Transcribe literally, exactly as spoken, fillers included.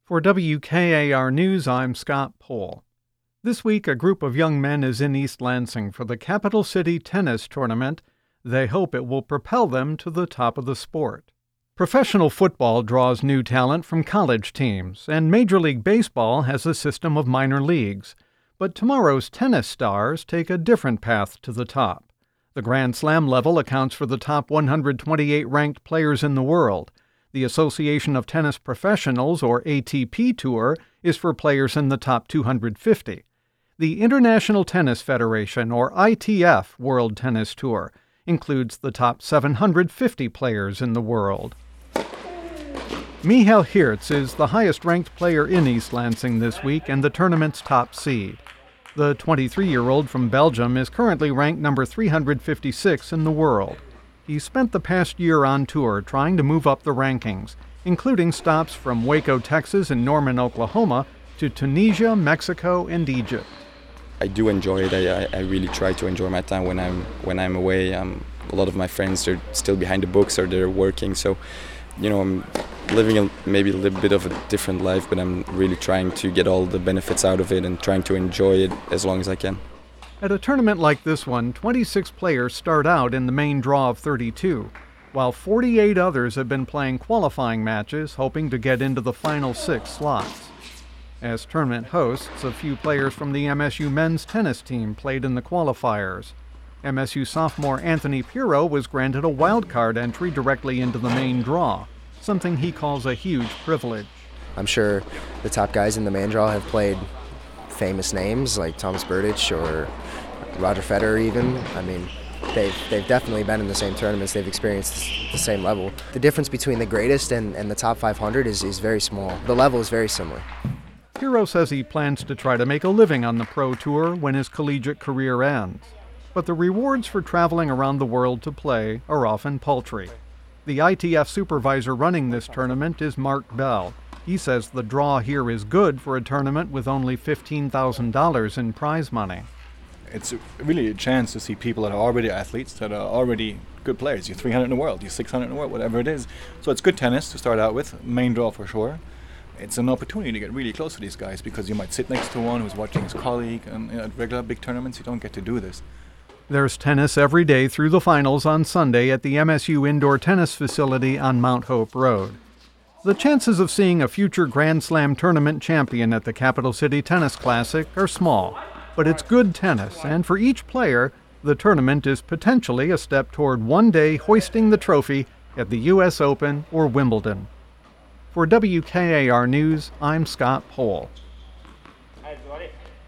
For W K A R News, I'm Scott Pohl. This week, a group of young men is in East Lansing for the Capital City Tennis Tournament. They hope it will propel them to the top of the sport. Professional football draws new talent from college teams, and Major League Baseball has a system of minor leagues. But tomorrow's tennis stars take a different path to the top. The Grand Slam level accounts for the top one hundred twenty-eight ranked players in the world. The Association of Tennis Professionals, or A T P Tour, is for players in the top two hundred fifty. The International Tennis Federation, or I T F, World Tennis Tour includes the top seven hundred fifty players in the world. Michael Hirtz is the highest-ranked player in East Lansing this week and the tournament's top seed. The twenty-three-year-old from Belgium is currently ranked number three hundred fifty-six in the world. He spent the past year on tour trying to move up the rankings, including stops from Waco, Texas and Norman, Oklahoma, to Tunisia, Mexico, and Egypt. I do enjoy it. I, I really try to enjoy my time when I'm when I'm away. Um, a lot of my friends are still behind the books or they're working, so you know I'm living a, maybe a little bit of a different life, but I'm really trying to get all the benefits out of it and trying to enjoy it as long as I can. At a tournament like this one, twenty-six players start out in the main draw of thirty-two, while forty-eight others have been playing qualifying matches, hoping to get into the final six slots. As tournament hosts, a few players from the M S U men's tennis team played in the qualifiers. M S U sophomore Anthony Pirro was granted a wildcard entry directly into the main draw, something he calls a huge privilege. I'm sure the top guys in the main draw have played famous names like Thomas Berdych or Roger Federer even. I mean, they've, they've definitely been in the same tournaments. They've experienced the same level. The difference between the greatest and, and the top five hundred is, is very small. The level is very similar. Pirro says he plans to try to make a living on the pro tour when his collegiate career ends. But the rewards for traveling around the world to play are often paltry. The I T F supervisor running this tournament is Mark Bell. He says the draw here is good for a tournament with only fifteen thousand dollars in prize money. It's really a chance to see people that are already athletes, that are already good players. You're three hundred in the world, you're six hundred in the world, whatever it is. So it's good tennis to start out with, main draw for sure. It's an opportunity to get really close to these guys because you might sit next to one who's watching his colleague, and you know, at regular big tournaments you don't get to do this. There's tennis every day through the finals on Sunday at the M S U Indoor Tennis Facility on Mount Hope Road. The chances of seeing a future Grand Slam tournament champion at the Capital City Tennis Classic are small, but it's good tennis, and for each player, the tournament is potentially a step toward one day hoisting the trophy at the U S Open or Wimbledon. For W K A R News, I'm Scott Pohl.